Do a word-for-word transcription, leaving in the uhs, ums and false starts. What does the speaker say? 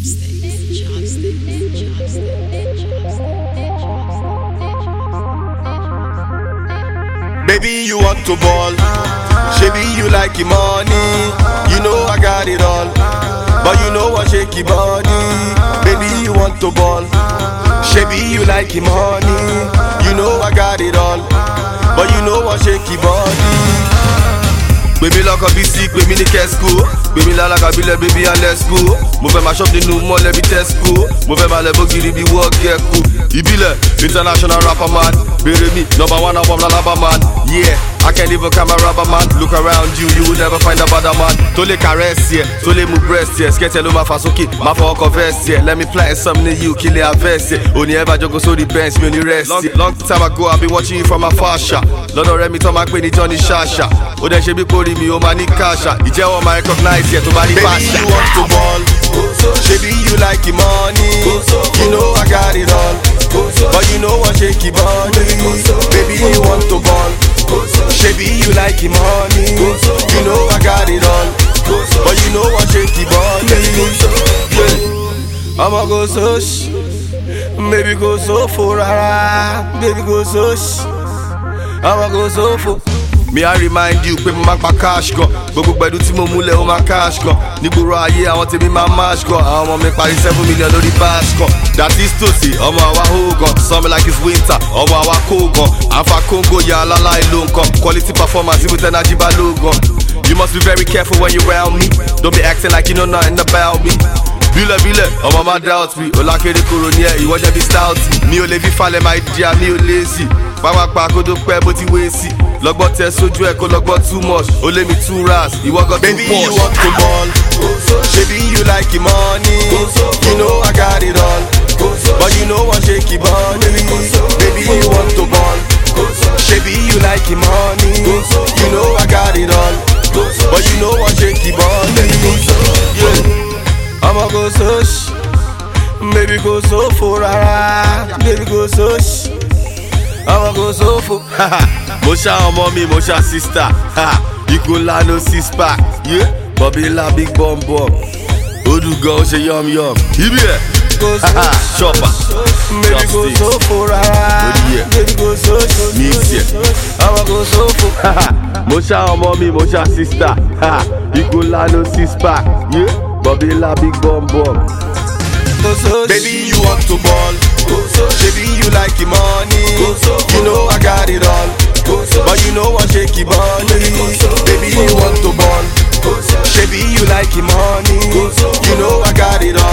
chopsticks, chopsticks, chopsticks, Baby, you want to ball. Baby, you like your money. You know I got it all. But you know I shake your body. Baby, you want to ball. Baby, you like your money. You know I got it all. But you know I shake your body. Baby like a B C, baby ní Kesco. Baby like a bile, baby and let's go. Mo fẹ́ ma shop nínú mall every Tesco. Mo fẹ́ ma lẹ bogiri bí work get cool. Ìbílẹ̀, international rapper man. Bèrè mi, number one album lalaba man. Yeah, I can't even come a rubber man. Look around you, you will never find a better man. Tó lè caress yeah, tó lè move breast yeah. Skẹ́tẹ̀ ló ma fà sókè, ma fọ ọkọ̀ vest yeah. Let me plant something in you, kill it harvest yeah. Òní ever jogo sórí bench, mi ò ní rest yeah. Long time ago, I been watching you from afar ṣá. Lọ́dọ̀ rẹ̀ mi tán máa pè ní Johnny Shasha. Ó dẹ̀ ṣe bí kórìí mi, ó máa ní káṣá. Ìjẹ́wọ́ máa recognize yẹ tó bá ní pàṣà. Baby, you want to ball. Baby, you like your money. You know I got it all. But you know I shake your body. Baby, you want to ball. Baby, you like your money. You know I got it all. But you know I shake your body. Yeah. I'ma go sush. Baby, go so for rara. Baby, go sush. I'ma go so for. Me I remind you pé mo máa pa cash gan. Gbogbo pẹ̀lú tí mo múlẹ̀ ó máa cash gan. Nígboro ayé àwọn tèmi máa mash gan. Àwọn ọmọ mi parí seven million lórí bash gan. That is to say, ọmọ àwa hó gan. Summer like it's winter, ọmọ àwa kó gan. Àǹfà Congo ya alálà ìlú nǹkan. Quality performance with energy bá ló gan. You must be very careful when you around me. Don't be acting like you know nothing about me. Bílẹ̀ bílẹ̀, ọmọ máa doubt me. Olákéré kúrò ní ẹ̀, ìwọ jẹ́ bí stout. Mi ò lè fi falẹ̀ máa di àmì ò lazy. Pápápá kó tó pẹ́ bó ti wé sí. Lọ́gbọ́n tẹ sójú ẹ̀ kó lọ́gbọ́n too much. Ó lé mi two ras, ìwọ gan too much. Baby, you want to ball. Baby, you like your money. You know I got it all. But you know I shake your body. Baby, you want to ball. Baby, you like your money. You know I got it all. But you know I shake your body. Yeah. I'ma go sush. Baby, go so for rara. Baby, go sush. I'ma go so for. Mo ṣá ọmọ mi, mo ṣá sister. Ikú ńlá no six pack. Yeah. Bobby ńlá big bum bum. Odu gan ó ṣe yum yum. Ibi ẹ̀. Chopper. Baby, go so for rara. Baby, go so so. Mix it. I'ma go so for. Mo ṣá ọmọ mi, mo ṣá sister. Ikú ńlá no six pack. Yeah. Bobby ńlá big bum bum. Baby, you want to ball. Baby, you like your money. You know I got it all. But you know I shake your body. Baby, you want to ball. Baby, you like your money. You know I got it all.